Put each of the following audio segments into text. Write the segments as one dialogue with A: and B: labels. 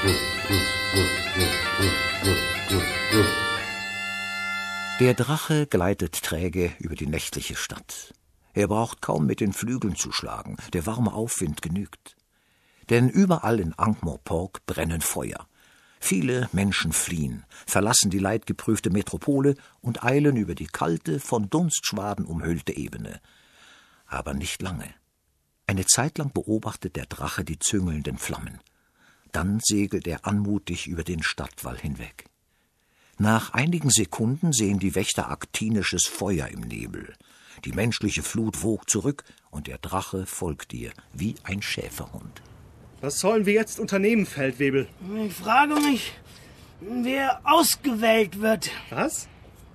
A: Der Drache gleitet träge über die nächtliche Stadt. Er braucht kaum mit den Flügeln zu schlagen, der warme Aufwind genügt. Denn überall in Ankh-Morpork brennen Feuer. Viele Menschen fliehen, verlassen die leidgeprüfte Metropole und eilen über die kalte, von Dunstschwaden umhüllte Ebene. Aber nicht lange. Eine Zeit lang beobachtet der Drache die züngelnden Flammen. Dann segelt er anmutig über den Stadtwall hinweg. Nach einigen Sekunden sehen die Wächter aktinisches Feuer im Nebel. Die menschliche Flut wogt zurück und der Drache folgt ihr wie ein Schäferhund.
B: Was sollen wir jetzt unternehmen, Feldwebel?
C: Ich frage mich, wer ausgewählt wird.
B: Was?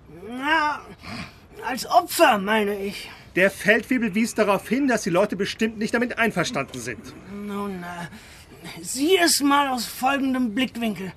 C: Na, als Opfer, meine ich.
B: Der Feldwebel wies darauf hin, dass die Leute bestimmt nicht damit einverstanden sind.
C: Nun, sieh es mal aus folgendem Blickwinkel.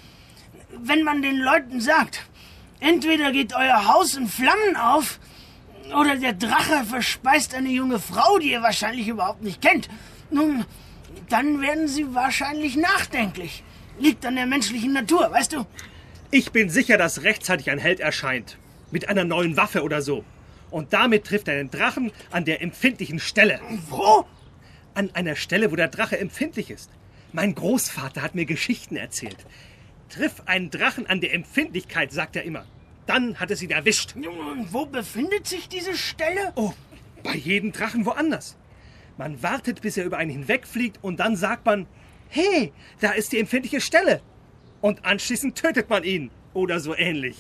C: Wenn man den Leuten sagt, entweder geht euer Haus in Flammen auf, oder der Drache verspeist eine junge Frau, die ihr wahrscheinlich überhaupt nicht kennt, nun, dann werden sie wahrscheinlich nachdenklich. Liegt an der menschlichen Natur, weißt du?
B: Ich bin sicher, dass rechtzeitig ein Held erscheint. Mit einer neuen Waffe oder so. Und damit trifft er den Drachen an der empfindlichen Stelle.
C: Wo?
B: An einer Stelle, wo der Drache empfindlich ist. Mein Großvater hat mir Geschichten erzählt. Triff einen Drachen an der Empfindlichkeit, sagt er immer. Dann hat es ihn erwischt.
C: Und wo befindet sich diese Stelle?
B: Oh, bei jedem Drachen woanders. Man wartet, bis er über einen hinwegfliegt und dann sagt man, hey, da ist die empfindliche Stelle. Und anschließend tötet man ihn. Oder so ähnlich.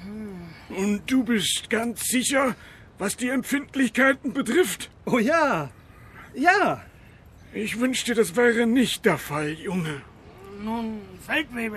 D: Und du bist ganz sicher, was die Empfindlichkeiten betrifft?
B: Oh ja, ja.
D: Ich wünschte, das wäre nicht der Fall, Junge.
C: Nun, Feldwebel,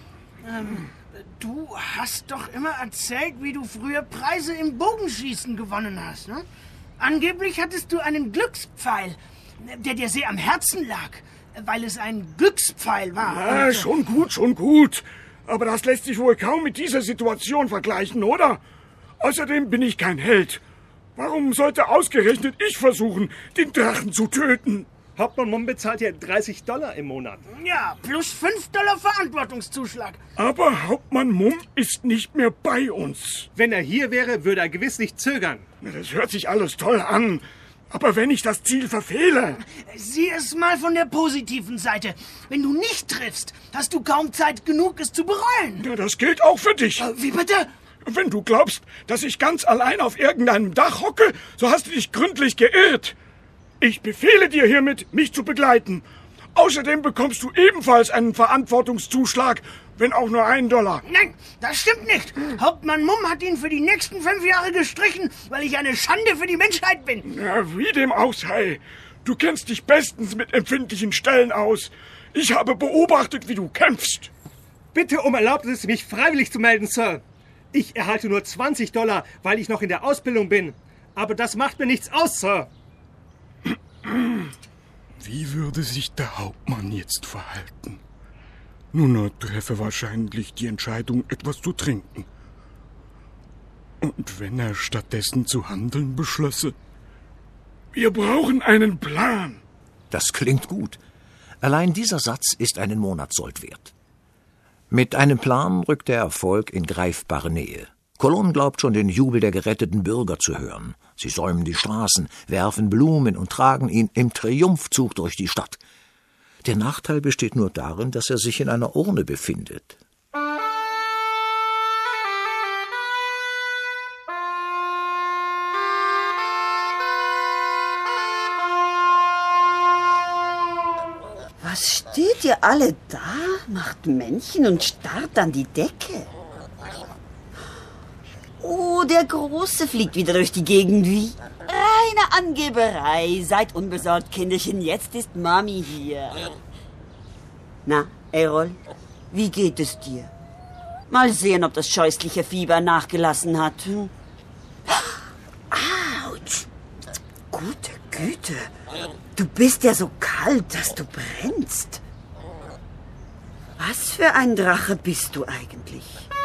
C: du hast doch immer erzählt, wie du früher Preise im Bogenschießen gewonnen hast, ne? Angeblich hattest du einen Glückspfeil, der dir sehr am Herzen lag, weil es ein Glückspfeil war.
D: Ja, schon gut. Aber das lässt sich wohl kaum mit dieser Situation vergleichen, oder? Außerdem bin ich kein Held. Warum sollte ausgerechnet ich versuchen, den Drachen zu töten?
B: Hauptmann Mumm bezahlt ja $30 im Monat.
C: Ja, plus $5 Verantwortungszuschlag.
D: Aber Hauptmann Mumm ist nicht mehr bei uns.
B: Wenn er hier wäre, würde er gewiss nicht zögern.
D: Das hört sich alles toll an. Aber wenn ich das Ziel verfehle...
C: Sieh es mal von der positiven Seite. Wenn du nicht triffst, hast du kaum Zeit genug, es zu bereuen.
D: Ja, das gilt auch für dich.
C: Wie bitte?
D: Wenn du glaubst, dass ich ganz allein auf irgendeinem Dach hocke, so hast du dich gründlich geirrt. Ich befehle dir hiermit, mich zu begleiten. Außerdem bekommst du ebenfalls einen Verantwortungszuschlag, wenn auch nur $1.
C: Nein, das stimmt nicht. Hauptmann Mumm hat ihn für die nächsten 5 Jahre gestrichen, weil ich eine Schande für die Menschheit bin.
D: Ja, wie dem auch sei. Du kennst dich bestens mit empfindlichen Stellen aus. Ich habe beobachtet, wie du kämpfst.
B: Bitte um Erlaubnis, mich freiwillig zu melden, Sir. Ich erhalte nur $20, weil ich noch in der Ausbildung bin. Aber das macht mir nichts aus, Sir.
D: Wie würde sich der Hauptmann jetzt verhalten? Nun, er treffe wahrscheinlich die Entscheidung, etwas zu trinken. Und wenn er stattdessen zu handeln beschlösse? Wir brauchen einen Plan.
A: Das klingt gut. Allein dieser Satz ist einen Monatssold wert. Mit einem Plan rückt der Erfolg in greifbare Nähe. Colon glaubt schon den Jubel der geretteten Bürger zu hören. Sie säumen die Straßen, werfen Blumen und tragen ihn im Triumphzug durch die Stadt. Der Nachteil besteht nur darin, dass er sich in einer Urne befindet.
E: Was steht ihr alle da, macht Männchen und starrt an die Decke? Oh, der Große fliegt wieder durch die Gegend wie... Reine Angeberei. Seid unbesorgt, Kinderchen. Jetzt ist Mami hier. Na, Errol, wie geht es dir? Mal sehen, ob das scheußliche Fieber nachgelassen hat. Autsch. Gute Güte. Du bist ja so kalt, dass du brennst. Was für ein Drache bist du eigentlich?